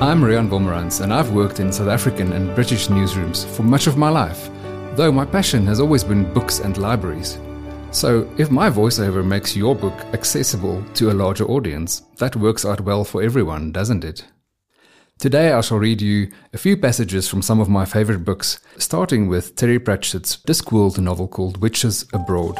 I'm Rian Bommerans, and I've worked in South African and British newsrooms for much of my life, though my passion has always been books and libraries. So, if my voiceover makes your book accessible to a larger audience, that works out well for everyone, doesn't it? Today I shall read you a few passages from some of my favorite books, starting with Terry Pratchett's Discworld novel called Witches Abroad.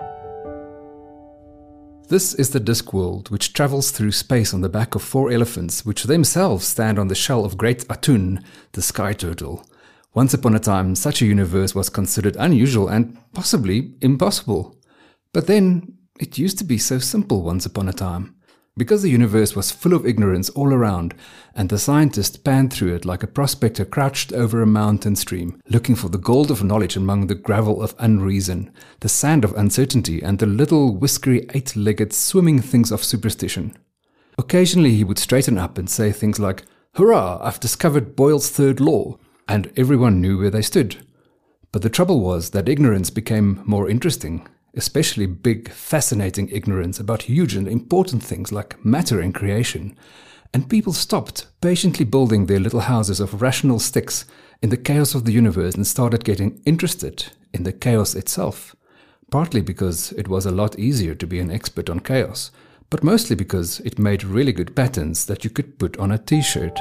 This is the Discworld, which travels through space on the back of 4 elephants, which themselves stand on the shell of Great Atun, the sky turtle. Once upon a time, such a universe was considered unusual and possibly impossible. But then, it used to be so simple once upon a time. Because the universe was full of ignorance all around, and the scientist panned through it like a prospector crouched over a mountain stream, looking for the gold of knowledge among the gravel of unreason, the sand of uncertainty, and the little whiskery 8-legged swimming things of superstition. Occasionally he would straighten up and say things like, "Hurrah, I've discovered Boyle's third law," and everyone knew where they stood. But the trouble was that ignorance became more interesting. Especially big, fascinating ignorance about huge and important things like matter and creation, and people stopped patiently building their little houses of rational sticks in the chaos of the universe and started getting interested in the chaos itself, partly because it was a lot easier to be an expert on chaos, but mostly because it made really good patterns that you could put on a t-shirt.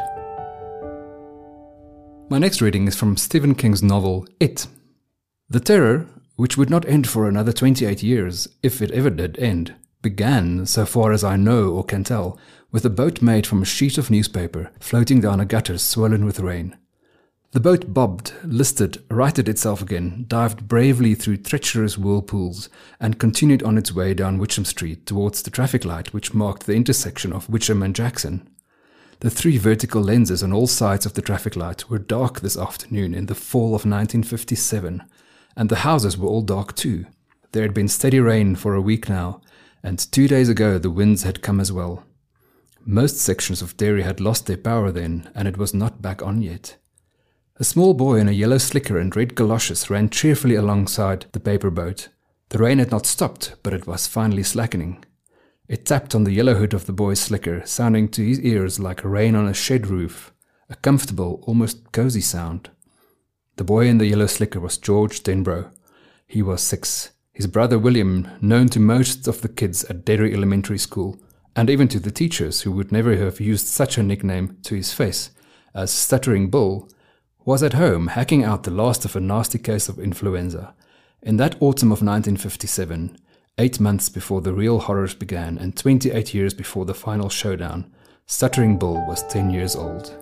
My next reading is from Stephen King's novel It. The terror, which would not end for another 28 years, if it ever did end, began, so far as I know or can tell, with a boat made from a sheet of newspaper floating down a gutter swollen with rain. The boat bobbed, listed, righted itself again, dived bravely through treacherous whirlpools, and continued on its way down Witcham Street towards the traffic light which marked the intersection of Witcham and Jackson. The 3 vertical lenses on all sides of the traffic light were dark this afternoon in the fall of 1957, and the houses were all dark too. There had been steady rain for a week now, and 2 days ago the winds had come as well. Most sections of Derry had lost their power then, and it was not back on yet. A small boy in a yellow slicker and red galoshes ran cheerfully alongside the paper boat. The rain had not stopped, but it was finally slackening. It tapped on the yellow hood of the boy's slicker, sounding to his ears like rain on a shed roof, a comfortable, almost cozy sound. The boy in the yellow slicker was George Denbrough. He was 6. His brother William, known to most of the kids at Derry Elementary School, and even to the teachers who would never have used such a nickname to his face, as Stuttering Bull, was at home hacking out the last of a nasty case of influenza. In that autumn of 1957, 8 months before the real horrors began and 28 years before the final showdown, Stuttering Bull was 10 years old.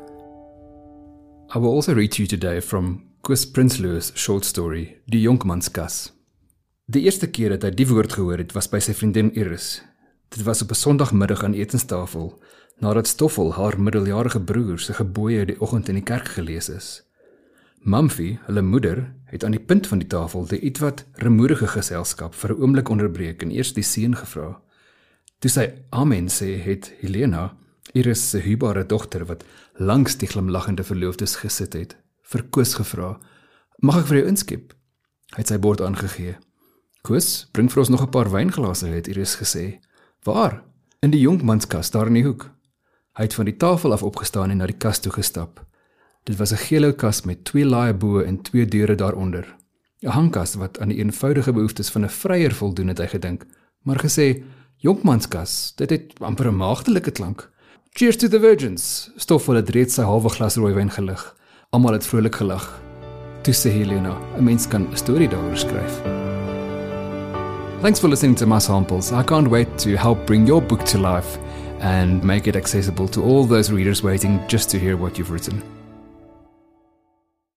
I will also read to you today from Koos Prinsloo's short story, Die Jonkmanskas. Die eerste keer dat hy die woord gehoor het, was by sy vriendin Iris. Dit was op 'n Sondagmiddag aan die etenstafel, nadat Stoffel haar middeljarige broer se gebooie die oggend in die kerk gelees is. Mamfie, hulle moeder, het aan die punt van die tafel die ietwat rumoerige geselskap vir 'n oomblik onderbreek en eers die seun gevra. Toe sy amen sê, het Helena, Iris se huurbare dogter wat langs die glimlaggende verloofdes gesit het, vir Koos gevra, "Mag ek vir jou inskep?" Hy het sy bord aangegee. "Koos, bring vir ons nog 'n paar wynglase," het Iris gesê. "Waar?" "In die jonkmanskas, daar in die hoek." Hy het van die tafel af opgestaan en na die kas toe gestap. Dit was 'n geel kas met 2 laaie bo en 2 deure daaronder. 'n Hangkas wat aan die eenvoudige behoeftes van 'n vryer voldoen, het hy gedink, maar gesê, "Jonkmanskas, dit het amper 'n maagdelike klank." "Cheers to the virgins," Stoffel het reeds sy halwe glas rooiwyn gelig. Almal het vrolik gelag. Toe sê Helena, 'n mens kan 'n storie daaroor skryf. Thanks for listening to my samples. I can't wait to help bring your book to life and make it accessible to all those readers waiting just to hear what you've written.